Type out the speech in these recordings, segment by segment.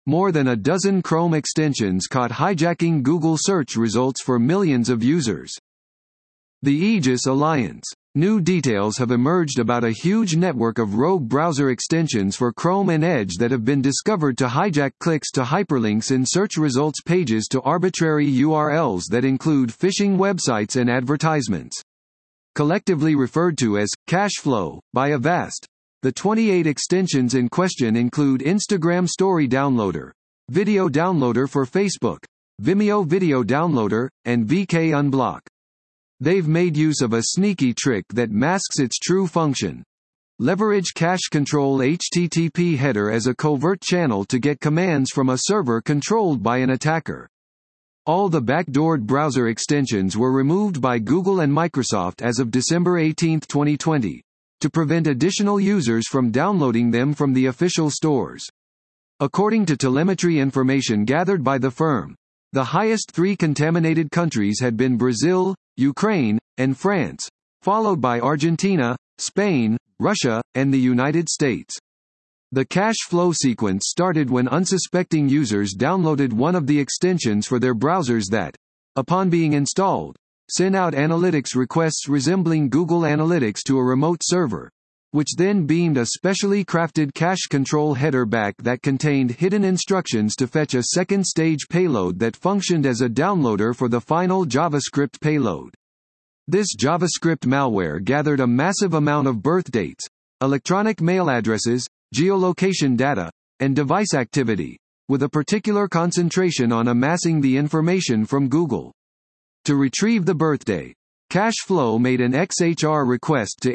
More than a dozen Chrome extensions caught hijacking Google search results for millions of users. The Aegis Alliance. New details have emerged about a huge network of rogue browser extensions for Chrome and Edge that have been discovered to hijack clicks to hyperlinks in search results pages to arbitrary URLs that include phishing websites and advertisements. Collectively referred to as Cacheflow by Avast, the 28 extensions in question include Instagram Story Downloader, Video Downloader for Facebook, Vimeo Video Downloader, and VK Unblock. They've made use of a sneaky trick that masks its true function. Leverage cache control HTTP header as a covert channel to get commands from a server controlled by an attacker. All the backdoored browser extensions were removed by Google and Microsoft as of December 18, 2020, to prevent additional users from downloading them from the official stores. According to telemetry information gathered by the firm, the highest 3 contaminated countries had been Brazil, Ukraine, and France, followed by Argentina, Spain, Russia, and the United States. The cache flow sequence started when unsuspecting users downloaded one of the extensions for their browsers that, upon being installed, sent out analytics requests resembling Google Analytics to a remote server, which then beamed a specially crafted cache control header back that contained hidden instructions to fetch a second-stage payload that functioned as a downloader for the final JavaScript payload. This JavaScript malware gathered a massive amount of birth dates, electronic mail addresses, geolocation data, and device activity, with a particular concentration on amassing the information from Google. To retrieve the birthday, Cacheflow made an XHR request to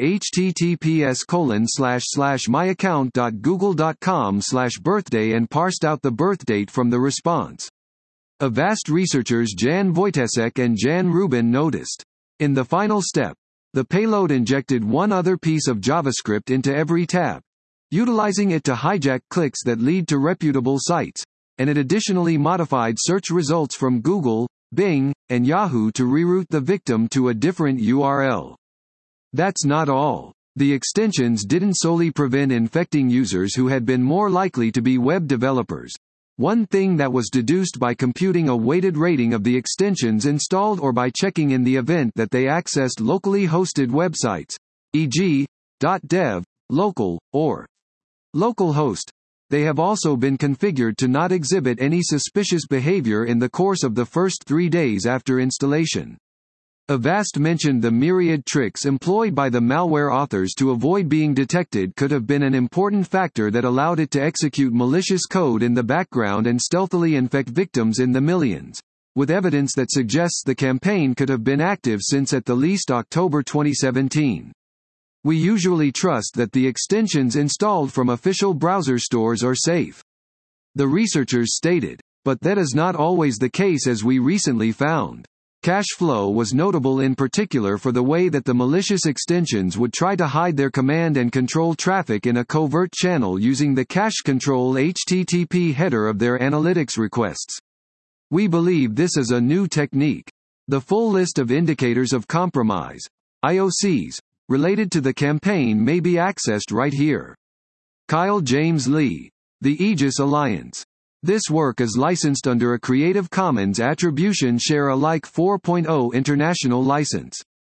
https://myaccount.google.com/birthday and parsed out the birthdate from the response. Avast researchers Jan Wojtaszek and Jan Rubin noticed. In the final step, the payload injected one other piece of JavaScript into every tab, utilizing it to hijack clicks that lead to reputable sites, and it additionally modified search results from Google, Bing, and Yahoo to reroute the victim to a different URL. That's not all. The extensions didn't solely prevent infecting users who had been more likely to be web developers. One thing that was deduced by computing a weighted rating of the extensions installed or by checking in the event that they accessed locally hosted websites, e.g., .dev, local, or localhost. They have also been configured to not exhibit any suspicious behavior in the course of the first 3 days after installation. Avast mentioned the myriad tricks employed by the malware authors to avoid being detected could have been an important factor that allowed it to execute malicious code in the background and stealthily infect victims in the millions, with evidence that suggests the campaign could have been active since at the least October 2017. We usually trust that the extensions installed from official browser stores are safe. The researchers stated, but that is not always the case, as we recently found. Cacheflow was notable in particular for the way that the malicious extensions would try to hide their command and control traffic in a covert channel using the cache control HTTP header of their analytics requests. We believe this is a new technique. The full list of indicators of compromise, IOCs, related to the campaign may be accessed right here. Kyle James Lee. The Aegis Alliance. This work is licensed under a Creative Commons Attribution Share Alike 4.0 international license.